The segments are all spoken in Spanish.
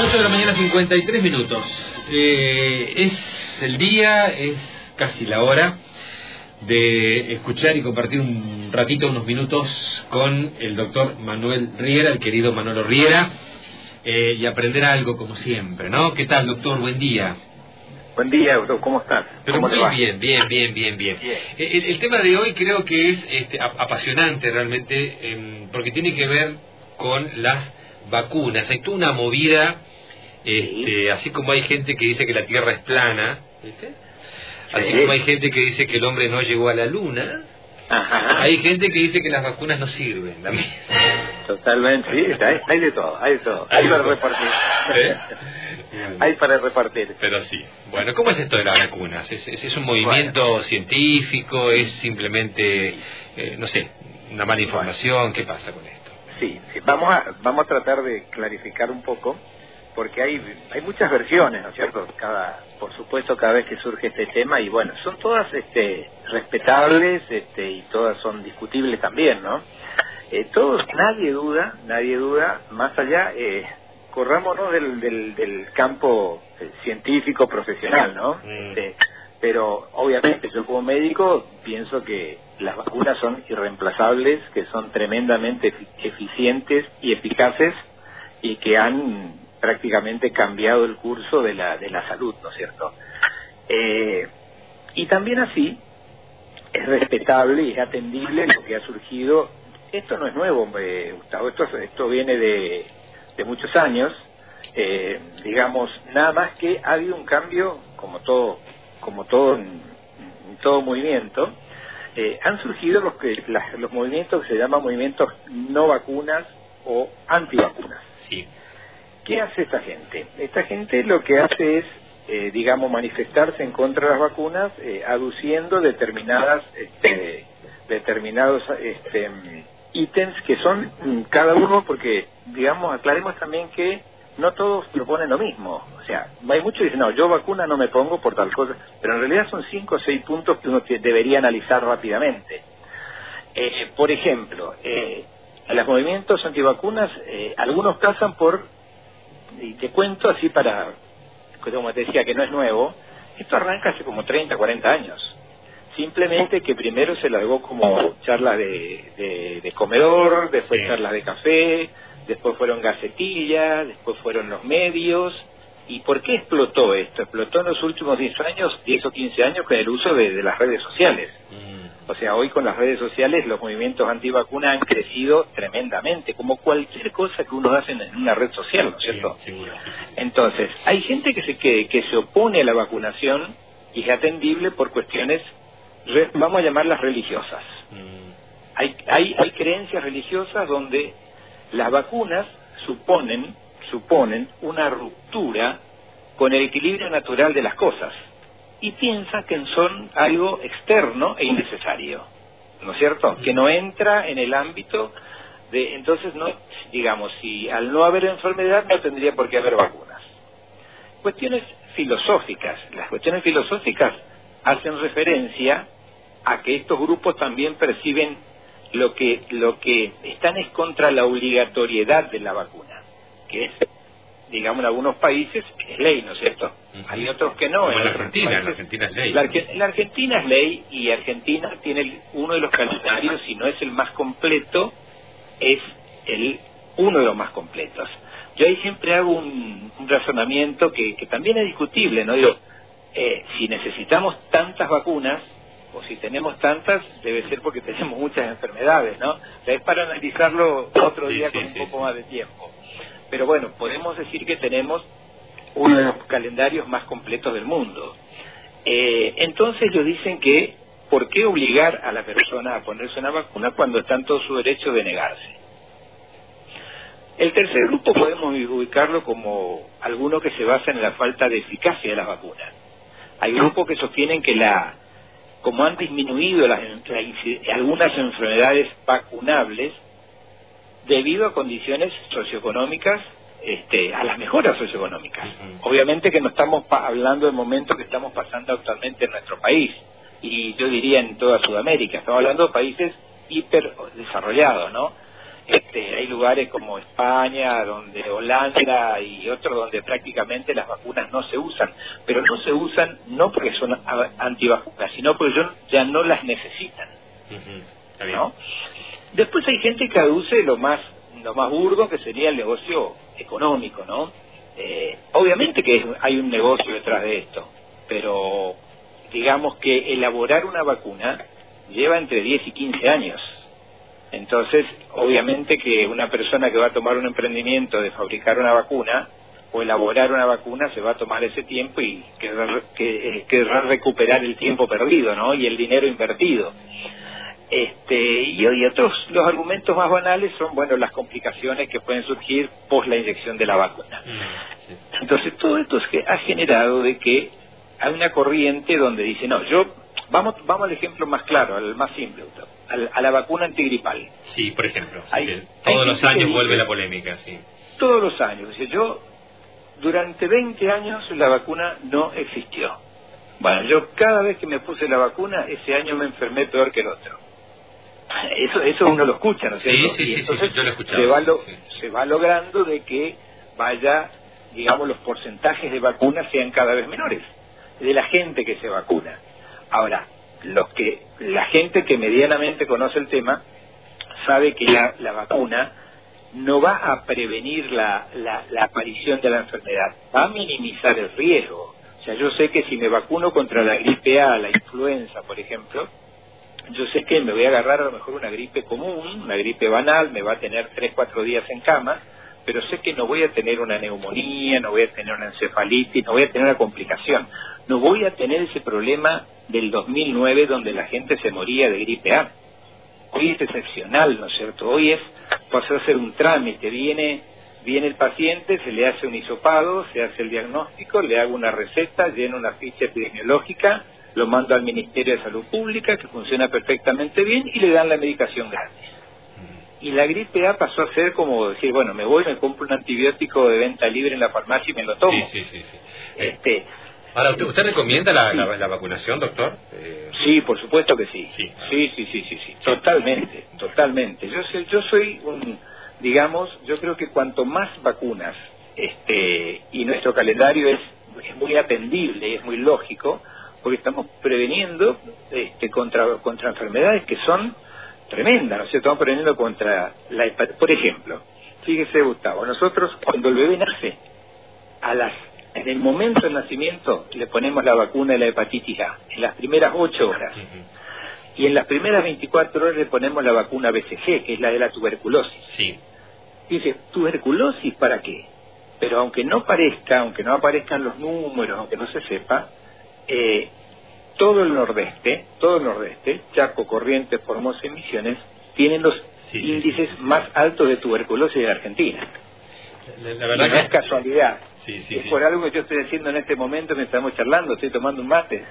8 de la mañana, 53 minutos. Es el día, es casi la hora de escuchar y compartir un ratito, unos minutos con el doctor Manuel Riera, el querido Manolo Riera, y aprender algo como siempre, ¿no? ¿Qué tal, doctor? Buen día. Buen día, doctor. ¿Cómo estás? Pero ¿Cómo muy bien. El tema de hoy creo que es apasionante realmente, porque tiene que ver con las vacunas. Hay toda una movida, así como hay gente que dice que la Tierra es plana, ¿viste? Así como hay gente que dice que el hombre no llegó a la luna, hay gente que dice que las vacunas no sirven también. Totalmente, sí, hay de todo, hay para repartir. Hay para repartir. Pero sí. Bueno, ¿cómo es esto de las vacunas? ¿Es un movimiento científico? ¿Es simplemente, no sé, una mala información? ¿Qué pasa con esto? Sí, vamos a tratar de clarificar un poco, porque hay muchas versiones, ¿no es cierto? Por supuesto, cada vez que surge este tema, y bueno, son todas respetables, y todas son discutibles también, ¿no? Nadie duda, más allá, corrámonos del campo científico profesional, ¿no? Pero obviamente yo como médico pienso que las vacunas son irreemplazables, que son tremendamente eficientes y eficaces, y que han prácticamente cambiado el curso de la salud, ¿no es cierto? Y también así es respetable y es atendible lo que ha surgido. Esto no es nuevo, Gustavo, esto viene de muchos años, digamos, nada más que ha habido un cambio, como todo en todo movimiento. Han surgido los movimientos que se llaman movimientos no vacunas o antivacunas. Sí. ¿Qué hace esta gente? Esta gente lo que hace es, digamos, manifestarse en contra de las vacunas, aduciendo determinados ítems que son cada uno, porque, digamos, aclaremos también que no todos proponen lo mismo. O sea, hay muchos que dicen, no, yo vacuna no me pongo por tal cosa, pero en realidad son 5 o 6 puntos que uno debería analizar rápidamente. Por ejemplo, los movimientos antivacunas, algunos casan y te cuento así para, como te decía, que no es nuevo, esto arranca hace como 30, 40 años. Simplemente que primero se largó como charla de comedor, después charlas de café, después fueron gacetillas, después fueron los medios. ¿Y por qué explotó esto? Explotó en los últimos 10 o 15 años con el uso de las redes sociales. O sea, hoy con las redes sociales los movimientos antivacunas han crecido tremendamente, como cualquier cosa que uno hace en una red social, ¿no es cierto? Sí. Entonces, hay gente que se opone a la vacunación y es atendible por cuestiones, vamos a llamarlas religiosas. Hay creencias religiosas donde las vacunas suponen una ruptura con el equilibrio natural de las cosas y piensan que son algo externo e innecesario, ¿no es cierto? Que no entra en el ámbito de, entonces no, digamos, si al no haber enfermedad no tendría por qué haber vacunas. Cuestiones filosóficas. Las cuestiones filosóficas hacen referencia a que estos grupos también perciben lo que están es contra la obligatoriedad de la vacuna, que es, digamos, en algunos países es ley, ¿no es cierto? Hay otros que no. En Argentina es ley. La Argentina es ley, y Argentina tiene uno de los calendarios, si no es el más completo, es uno de los más completos. Yo ahí siempre hago un razonamiento que también es discutible, ¿no? Digo, si necesitamos tantas vacunas, o si tenemos tantas, debe ser porque tenemos muchas enfermedades, ¿no? O sea, es para analizarlo otro día con un poco más de tiempo. Pero bueno, podemos decir que tenemos uno de los calendarios más completos del mundo. Entonces ellos dicen que, ¿por qué obligar a la persona a ponerse una vacuna cuando está en todo su derecho de negarse? El tercer grupo podemos ubicarlo como alguno que se basa en la falta de eficacia de las vacunas. Hay grupos que sostienen que como han disminuido algunas enfermedades vacunables debido a condiciones socioeconómicas, a las mejoras socioeconómicas. Obviamente que no estamos hablando del momento que estamos pasando actualmente en nuestro país, y yo diría en toda Sudamérica, estamos hablando de países hiper desarrollados, ¿no? Hay lugares como España, donde Holanda y otros donde prácticamente las vacunas no se usan, pero no se usan no porque son antivacunas, sino porque ya no las necesitan. ¿No? Después hay gente que aduce lo más burdo, que sería el negocio económico, ¿no? Obviamente que hay un negocio detrás de esto, pero digamos que elaborar una vacuna lleva entre 10 y 15 años. Entonces, obviamente que una persona que va a tomar un emprendimiento de fabricar una vacuna o elaborar una vacuna se va a tomar ese tiempo y querrá recuperar el tiempo perdido, ¿no? Y el dinero invertido. Y hoy los argumentos más banales son, bueno, las complicaciones que pueden surgir post la inyección de la vacuna. Sí. Entonces, todo esto ha generado de que hay una corriente donde dice, no, vamos al ejemplo más claro, al más simple, a la vacuna antigripal. Sí, por ejemplo. Todos los años vuelve la polémica, sí. Todos los años. Dice, durante 20 años la vacuna no existió. Bueno, yo cada vez que me puse la vacuna, ese año me enfermé peor que el otro. Eso uno lo escucha, ¿no es cierto? Sí, entonces yo lo he escuchado. Se va logrando de que digamos, los porcentajes de vacunas sean cada vez menores, de la gente que se vacuna. Ahora, la gente que medianamente conoce el tema, sabe que la vacuna no va a prevenir la aparición de la enfermedad, va a minimizar el riesgo. O sea, yo sé que si me vacuno contra la gripe A, la influenza, por ejemplo, yo sé que me voy a agarrar a lo mejor una gripe común, una gripe banal, me va a tener 3-4 días en cama, pero sé que no voy a tener una neumonía, no voy a tener una encefalitis, no voy a tener una complicación. No voy a tener ese problema del 2009 donde la gente se moría de gripe A. Hoy es excepcional, ¿no es cierto? Hoy pasó a ser un trámite, viene el paciente, se le hace un hisopado, se hace el diagnóstico, le hago una receta, lleno una ficha epidemiológica, lo mando al Ministerio de Salud Pública, que funciona perfectamente bien, y le dan la medicación gratis. Y la gripe A pasó a ser como decir, bueno, me compro un antibiótico de venta libre en la farmacia y me lo tomo. Sí. Ahora, ¿usted recomienda la vacunación, doctor? Sí, por supuesto que sí. Sí. Totalmente. Yo soy yo creo que cuanto más vacunas, y nuestro calendario es muy atendible, es muy lógico, porque estamos preveniendo contra enfermedades que son tremendas, ¿no es cierto? Estamos preveniendo contra la hepatitis. Por ejemplo, fíjese, Gustavo, nosotros cuando el bebé nace, en el momento del nacimiento le ponemos la vacuna de la hepatitis A, en las primeras 8 horas. Y en las primeras 24 horas le ponemos la vacuna BCG, que es la de la tuberculosis. Sí. Dice, ¿tuberculosis para qué? Pero aunque no aparezcan los números, aunque no se sepa, todo el nordeste, Chaco, Corrientes, Formosa y Misiones, tienen los índices más altos de tuberculosis de Argentina. La verdad no es casualidad. Es por algo que yo estoy haciendo en este momento, que estamos charlando, estoy tomando un mate.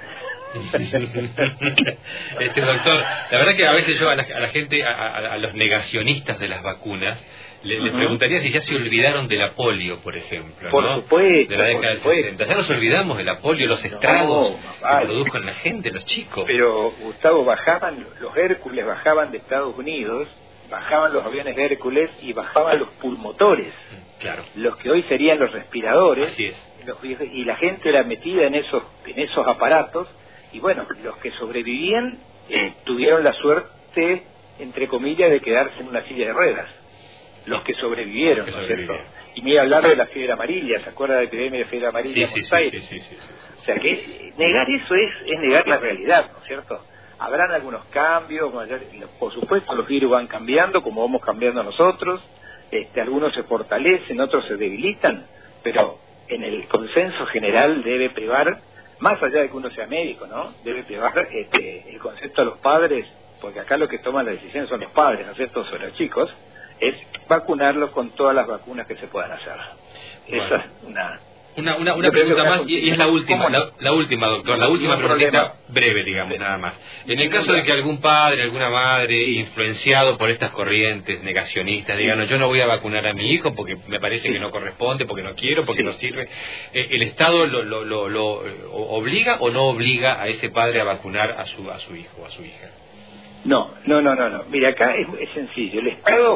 Doctor, la verdad que a veces yo a la gente, a los negacionistas de las vacunas, les preguntaría si ya se olvidaron de la polio, por ejemplo, por supuesto, de la década del 60. Ya nos olvidamos de la polio, los estragos que produjo en la gente, los chicos. Pero, Gustavo, los Hércules bajaban de Estados Unidos, bajaban los aviones Hércules y bajaban los pulmotores. Claro. Los que hoy serían los respiradores. Así es. Y la gente era metida en esos aparatos, y bueno, los que sobrevivían tuvieron la suerte, entre comillas, de quedarse en una silla de ruedas. Los que sobrevivieron, ¿no es cierto? Y ni hablar de la fiebre amarilla, ¿se acuerda de la epidemia de fiebre amarilla en Buenos Aires? Sí. O sea que negar eso es negar la realidad, ¿no es cierto? Habrán algunos cambios, por supuesto los virus van cambiando, como vamos cambiando nosotros, algunos se fortalecen, otros se debilitan, pero en el consenso general debe privar, más allá de que uno sea médico, ¿no? Debe privar el concepto de los padres, porque acá lo que toman la decisión son los padres, ¿no es cierto?, sobre los chicos, es vacunarlos con todas las vacunas que se puedan hacer. Bueno. Esa es una pregunta más, y es la última, doctor, la última pregunta breve, digamos, nada más. En el caso de que algún padre, alguna madre, influenciado por estas corrientes negacionistas, digan, no, yo no voy a vacunar a mi hijo porque me parece que no corresponde, porque no quiero, porque no sirve, ¿el Estado lo obliga o no obliga a ese padre a vacunar a su hijo o a su hija? No. Mira, acá es sencillo. El Estado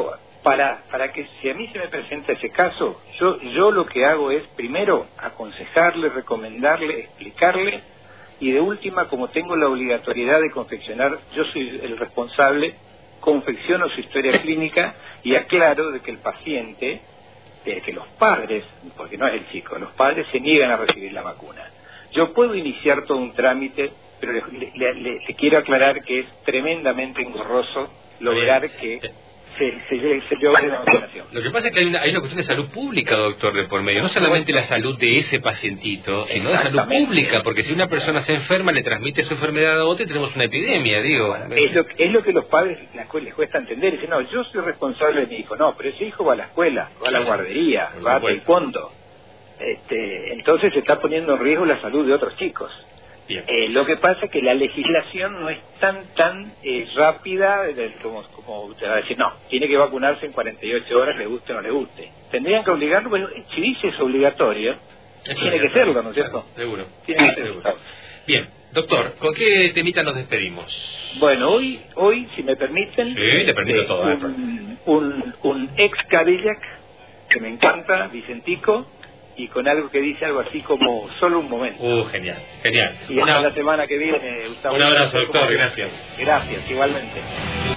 para que si a mí se me presenta ese caso, yo lo que hago es primero aconsejarle, recomendarle, explicarle, y de última, como tengo la obligatoriedad de confeccionar, yo soy el responsable, confecciono su historia clínica y aclaro de que el paciente, de que los padres, porque no es el chico, los padres se niegan a recibir la vacuna. Yo puedo iniciar todo un trámite, pero le quiero aclarar que es tremendamente engorroso lograr que se logre la vacunación. Lo que pasa es que hay una cuestión de salud pública, doctor, de por medio. No solamente la salud de ese pacientito, sino de salud pública, porque si una persona se enferma, le transmite su enfermedad a otra y tenemos una epidemia, digo. Bueno, es lo que los padres les cuesta entender. Dicen, no, yo soy responsable de mi hijo. No, pero ese hijo va a la escuela, va a la guardería, va a taekwondo. Entonces se está poniendo en riesgo la salud de otros chicos. Lo que pasa es que la legislación no es tan rápida como usted va a decir, no, tiene que vacunarse en 48 horas, le guste o no le guste. Tendrían que obligarlo, bueno, si dice es obligatorio, tiene que serlo, ¿no es cierto? Claro, seguro. Tiene que serlo. Bien, doctor, ¿con qué temita nos despedimos? Bueno, hoy si me permiten, sí, te permito todo. Un ex Cadillac que me encanta, Vicentico, y con algo que dice algo así como solo un momento. Genial, genial. Y hasta la semana que viene, Gustavo. Un abrazo, doctor, gracias. Gracias, igualmente.